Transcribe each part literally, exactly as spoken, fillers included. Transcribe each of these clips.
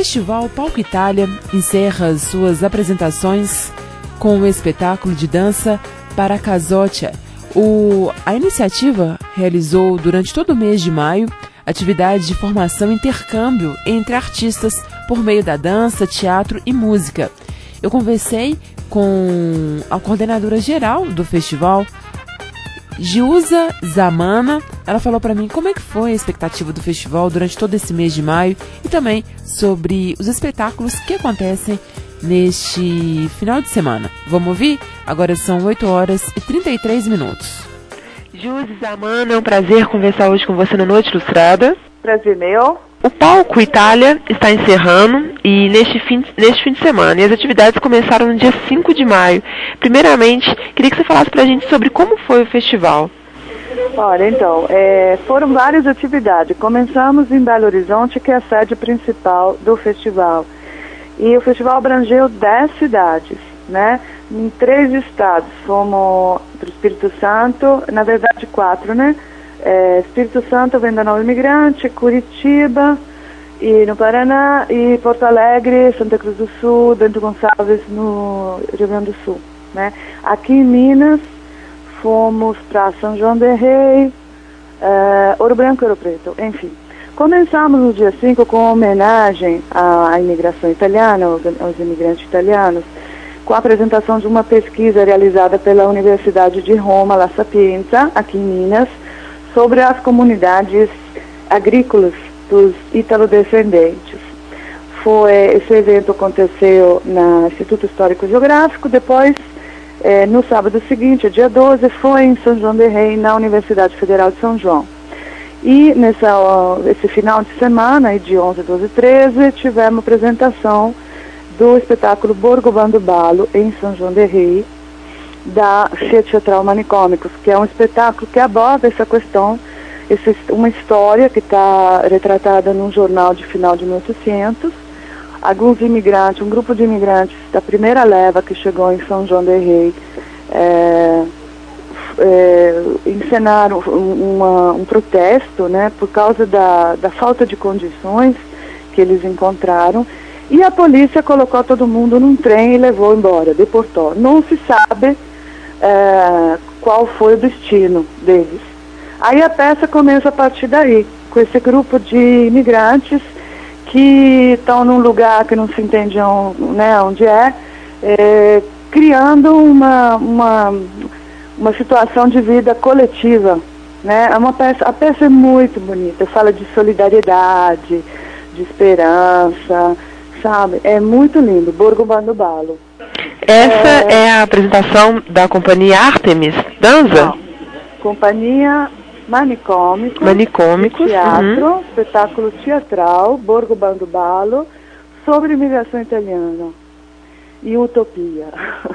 Festival Palco Itália encerra suas apresentações com o espetáculo de dança Paracasoccia. O, a iniciativa realizou durante todo o mês de maio atividades de formação e intercâmbio entre artistas por meio da dança, teatro e música. Eu conversei com a coordenadora geral do festival, Giusa Zamana. Ela falou para mim como é que foi a expectativa do festival durante todo esse mês de maio e também sobre os espetáculos que acontecem neste final de semana. Vamos ouvir? Agora são oito horas e trinta e três minutos. Giusa Zamana, é um prazer conversar hoje com você no Noite Ilustrada. Prazer meu. O Palco Itália está encerrando e neste fim, neste fim de semana, e as atividades começaram no dia cinco de maio. Primeiramente, queria que você falasse para a gente sobre como foi o festival. Olha, então, é, foram várias atividades. Começamos em Belo Horizonte, que é a sede principal do festival. E o festival abrangeu dez cidades, né? Em três estados. Fomos para o Espírito Santo, na verdade quatro, né? É, Espírito Santo, Venda Nova Imigrante, Curitiba, e no Paraná, e Porto Alegre, Santa Cruz do Sul, Bento Gonçalves, no Rio Grande do Sul, né? Aqui em Minas, fomos para São João del Rei, é, Ouro Branco e Ouro Preto, enfim. Começamos no dia cinco com homenagem à, à imigração italiana, aos, aos imigrantes italianos, com a apresentação de uma pesquisa realizada pela Universidade de Roma, La Sapienza, aqui em Minas, sobre as comunidades agrícolas dos italodescendentes. Foi, esse evento aconteceu no Instituto Histórico Geográfico, depois, eh, no sábado seguinte, dia doze, foi em São João del Rei, na Universidade Federal de São João. E nessa, uh, esse final de semana, de onze, doze e treze, tivemos apresentação do espetáculo Borgo Bando Ballo, em São João del Rei, da Rede Teatral Manicômicos, que é um espetáculo que aborda essa questão, esse, uma história que está retratada num jornal de final de mil e oitocentos. Alguns imigrantes, um grupo de imigrantes da primeira leva que chegou em São João del Rei, é, é, encenaram uma, um protesto, né, por causa da, da falta de condições que eles encontraram, e a polícia colocou todo mundo num trem e levou embora, deportou. Não se sabe É, qual foi o destino deles. Aí a peça começa a partir daí, com esse grupo de imigrantes que estão num lugar que não se entende onde, né, onde é, é, criando uma, uma, uma situação de vida coletiva, né? É uma peça, a peça é muito bonita, fala de solidariedade, de esperança, sabe? É muito lindo, Borgo Bando Ballo. Essa é, é a apresentação da companhia Artemis Danza? Não. Companhia Manicômicos, Manicômicos teatro, uhum. espetáculo teatral, Borgo Bando Ballo, sobre imigração italiana e utopia.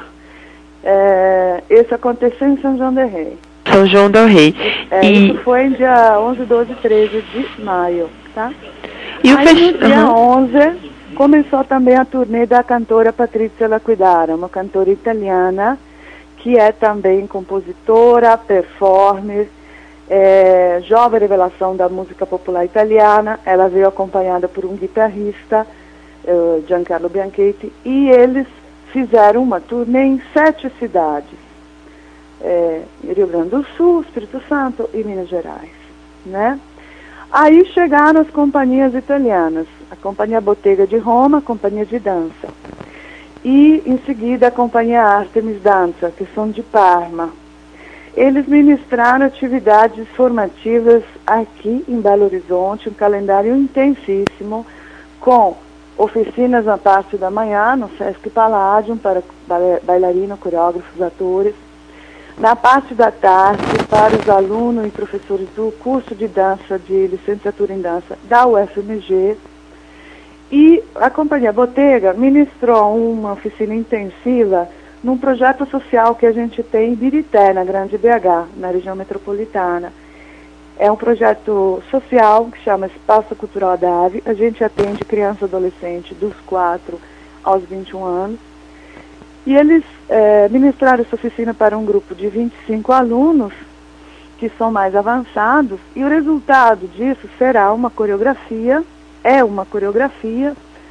É, esse aconteceu em São João del Rei. São João del Rei. É, e... Isso foi em dia onze, doze e treze de maio, tá? E o Aí fest... no dia uhum. onze... começou também a turnê da cantora Patrizia Laquidara, uma cantora italiana que é também compositora, performer, é, jovem revelação da música popular italiana. Ela veio acompanhada por um guitarrista, uh, Giancarlo Bianchetti, e eles fizeram uma turnê em sete cidades, é, Rio Grande do Sul, Espírito Santo e Minas Gerais, né? Aí chegaram as companhias italianas, a Companhia Bottega de Roma, a Companhia de Dança. E, em seguida, a Companhia Artemis Danza, que são de Parma. Eles ministraram atividades formativas aqui em Belo Horizonte, um calendário intensíssimo, com oficinas na parte da manhã, no Sesc Palladium, para bailarino, coreógrafos, atores. Na parte da tarde, para os alunos e professores do curso de dança, de licenciatura em dança da U F M G. E a Companhia Bottega ministrou uma oficina intensiva num projeto social que a gente tem em Birité, na Grande B H, na região metropolitana. É um projeto social que chama Espaço Cultural Adave. A gente atende criança e adolescente dos quatro aos vinte e um anos. E eles é, ministraram essa oficina para um grupo de vinte e cinco alunos, que são mais avançados, e o resultado disso será uma coreografia, é uma coreografia,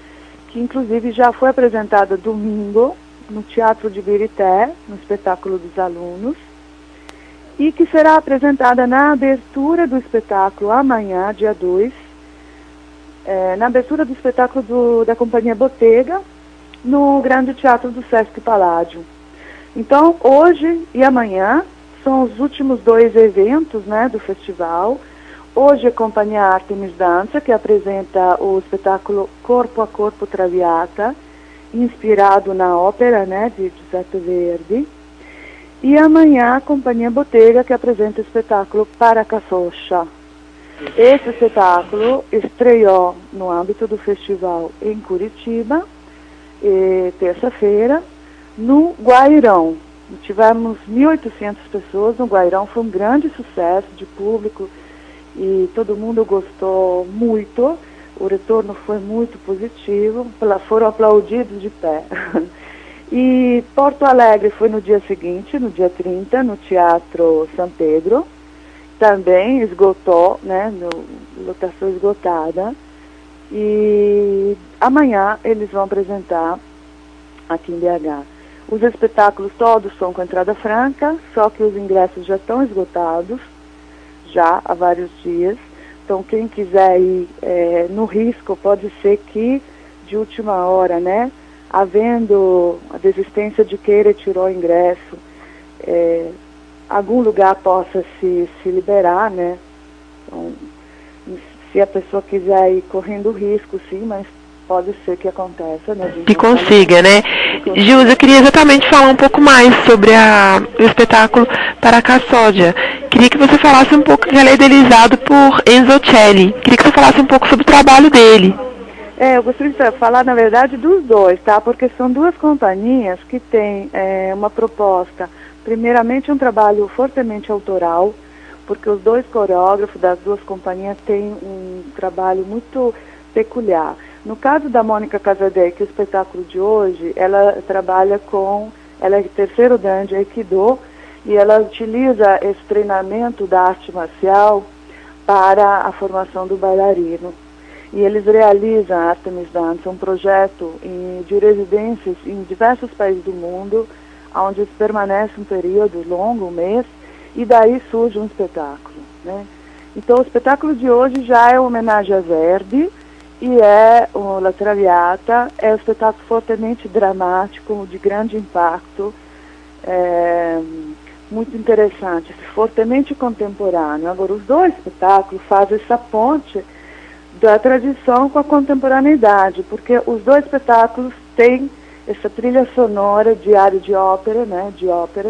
que inclusive já foi apresentada domingo no Teatro de Birité, no espetáculo dos alunos, e que será apresentada na abertura do espetáculo amanhã, dia dois, é, na abertura do espetáculo do, da Companhia Bottega, no Grande Teatro do Sesc Paládio. Então, hoje e amanhã são os últimos dois eventos, né, do festival. Hoje a Companhia Artemis Dança, que apresenta o espetáculo Corpo a Corpo Traviata, inspirado na ópera, né, de Giuseppe Verdi. E amanhã a Companhia Bottega, que apresenta o espetáculo Paracassocha. Esse espetáculo estreou no âmbito do festival em Curitiba, terça-feira, no Guairão. Tivemos mil e oitocentas pessoas no Guairão, foi um grande sucesso de público e todo mundo gostou muito. O retorno foi muito positivo, foram aplaudidos de pé. E Porto Alegre foi no dia seguinte, no dia trinta, no Teatro São Pedro. Também esgotou, né, no, lotação esgotada. E amanhã eles vão apresentar aqui em B H. Os espetáculos todos são com entrada franca, só que os ingressos já estão esgotados, já há vários dias. Então quem quiser ir é, no risco, pode ser que de última hora, né, havendo a desistência de quem retirou o ingresso, é, algum lugar possa se, se liberar, né? Então, se a pessoa quiser ir correndo risco, sim, mas pode ser que aconteça, né? Que consiga, né? Gilza, eu queria exatamente falar um pouco mais sobre a, o espetáculo Paracassocha. Queria que você falasse um pouco, que ele é idealizado por Enzo Celli. Queria que você falasse um pouco sobre o trabalho dele. É, eu gostaria de falar, na verdade, dos dois, tá? Porque são duas companhias que têm é, uma proposta. Primeiramente, um trabalho fortemente autoral, porque os dois coreógrafos das duas companhias têm um trabalho muito peculiar. No caso da Mônica Casadei, que é o espetáculo de hoje, ela trabalha com, ela é terceiro dan de Aikido, e ela utiliza esse treinamento da arte marcial para a formação do bailarino. E eles realizam a Artemis Dança, um projeto em, de residências em diversos países do mundo, onde eles permanecem um período longo, um mês, e daí surge um espetáculo, né? Então o espetáculo de hoje já é uma homenagem a Verdi, e é o La Traviata, é um espetáculo fortemente dramático, de grande impacto, é, muito interessante, fortemente contemporâneo. Agora, os dois espetáculos fazem essa ponte da tradição com a contemporaneidade, porque os dois espetáculos têm essa trilha sonora de área de ópera, né, de óperas,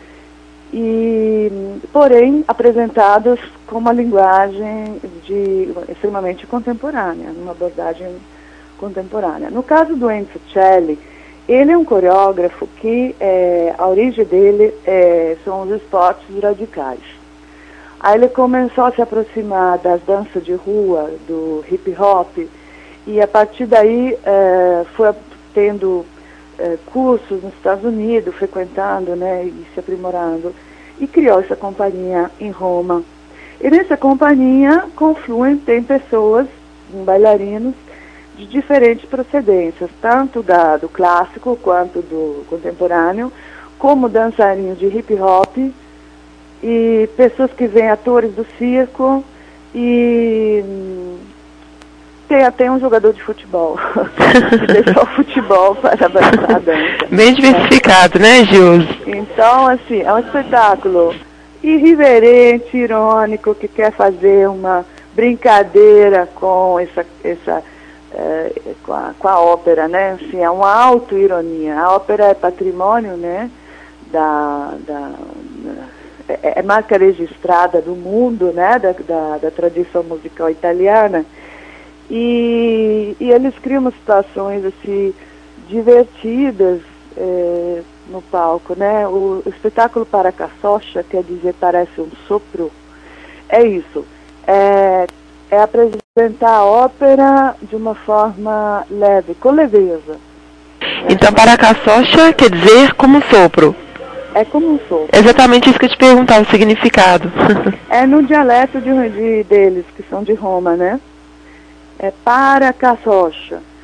e, porém, apresentadas com uma linguagem de, extremamente contemporânea, uma abordagem contemporânea. No caso do Enzo Celli, ele é um coreógrafo que é, a origem dele é, são os esportes radicais. Aí ele começou a se aproximar das danças de rua, do hip hop, e a partir daí é, foi tendo é, cursos nos Estados Unidos, frequentando, né, e se aprimorando, e criou essa companhia em Roma. E nessa companhia confluem, tem pessoas, bailarinos, de diferentes procedências, tanto da, do clássico quanto do contemporâneo, como dançarinos de hip hop, e pessoas que vêm, atores do circo, e tem até um jogador de futebol, que deixou o futebol para dançar a dança. Bem diversificado, né, Gilza? Então, assim, é um espetáculo irreverente, irônico, que quer fazer uma brincadeira com essa, essa é, com, a, com a ópera, né? Assim, é uma auto-ironia. A ópera é patrimônio, né, da... da é, é marca registrada do mundo, né, da, da, da tradição musical italiana, e, e eles criam situações assim divertidas é, no palco, né? O, o espetáculo Paracassocha, quer dizer, parece um sopro, é isso, é, é apresentar a ópera de uma forma leve, com leveza. Então, Paracassocha quer dizer como sopro. É como um sopro. Exatamente isso que eu te perguntar, o significado. É no dialeto de, de, deles, que são de Roma, né? É Paracassocha.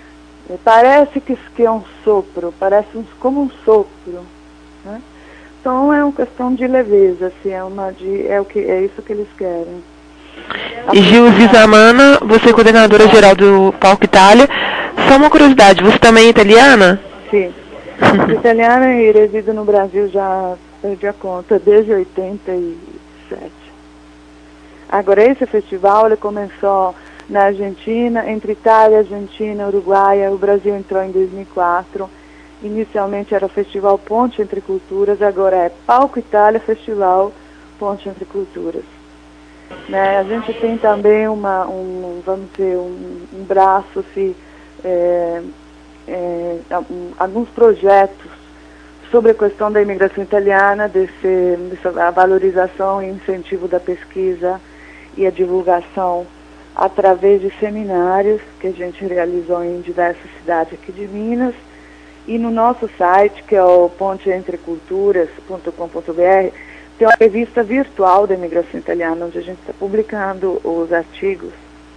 Parece que, que é um sopro, parece um, como um sopro, né? Então é uma questão de leveza, assim, é, uma de, é, o que, é isso que eles querem. E Gilze Zamana, você é coordenadora geral do Palco Itália. Só uma curiosidade, você também é italiana? Sim, sou italiana e resido no Brasil já, perdi a conta, desde oitenta e sete. Agora esse festival, ele começou na Argentina, entre Itália, Argentina, Uruguai. O Brasil entrou em dois mil e quatro. Inicialmente era o Festival Ponte Entre Culturas, agora é Palco Itália Festival Ponte Entre Culturas. Né? A gente tem também uma, um, vamos dizer, um, um braço, assim, é, é, um, alguns projetos sobre a questão da imigração italiana, desse, dessa, a valorização e incentivo da pesquisa e a divulgação através de seminários que a gente realizou em diversas cidades aqui de Minas. E no nosso site, que é o ponte entre culturas ponto com ponto b r, tem uma revista virtual da imigração italiana, onde a gente está publicando os artigos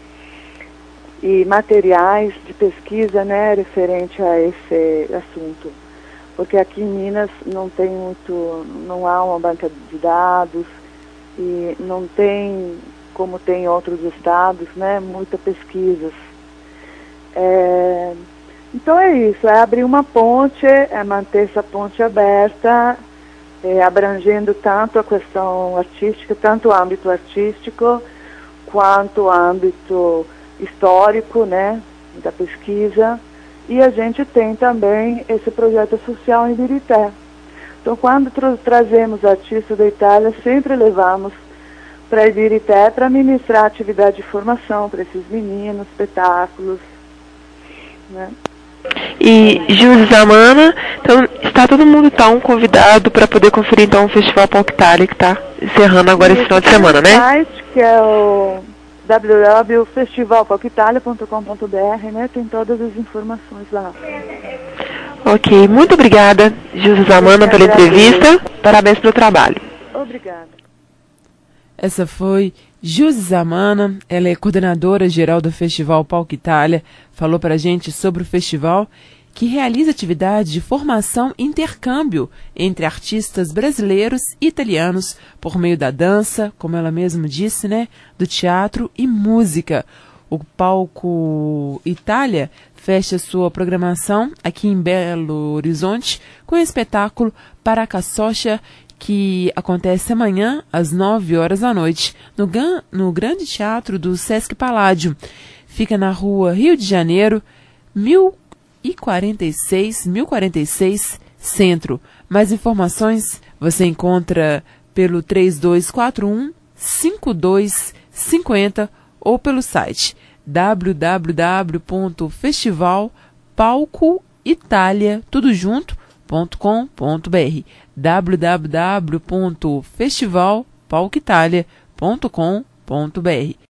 e materiais de pesquisa, né, referente a esse assunto. Porque aqui em Minas não tem muito, não há uma banca de dados e não tem, como tem em outros estados, né, muita pesquisas. É, então é isso, é abrir uma ponte, é manter essa ponte aberta, é, abrangendo tanto a questão artística, tanto o âmbito artístico, quanto o âmbito histórico, né, da pesquisa. E a gente tem também esse projeto social em Ibirité. Então, quando tra trazemos artistas da Itália, sempre levamos para Ibirité para ministrar atividade de formação para esses meninos, espetáculos, né? E Gilze Zamana, então está todo mundo então convidado para poder conferir então o Festival Palco Itália, que está encerrando agora esse final de semana, né? O site, que é o w w w ponto festival palco italia ponto com ponto b r, né? Tem todas as informações lá. Ok, muito obrigada, Gilze Zamana, pela entrevista. Parabéns pelo trabalho. Obrigada. Essa foi Gilze Zamana, ela é coordenadora geral do Festival Palco Itália, falou para a gente sobre o festival que realiza atividades de formação e intercâmbio entre artistas brasileiros e italianos por meio da dança, como ela mesma disse, né, do teatro e música. O Palco Itália fecha sua programação aqui em Belo Horizonte com o espetáculo Paracassocha, que acontece amanhã às nove horas da noite no, no Grande Teatro do Sesc Paládio. Fica na rua Rio de Janeiro, mil e quarenta e seis, mil e quarenta e seis, Centro. Mais informações você encontra pelo três dois quatro um, cinco dois cinco zero ou pelo site w w w ponto festival palco italia tudo junto ponto com ponto b r w w w ponto festival palco italia ponto com ponto b r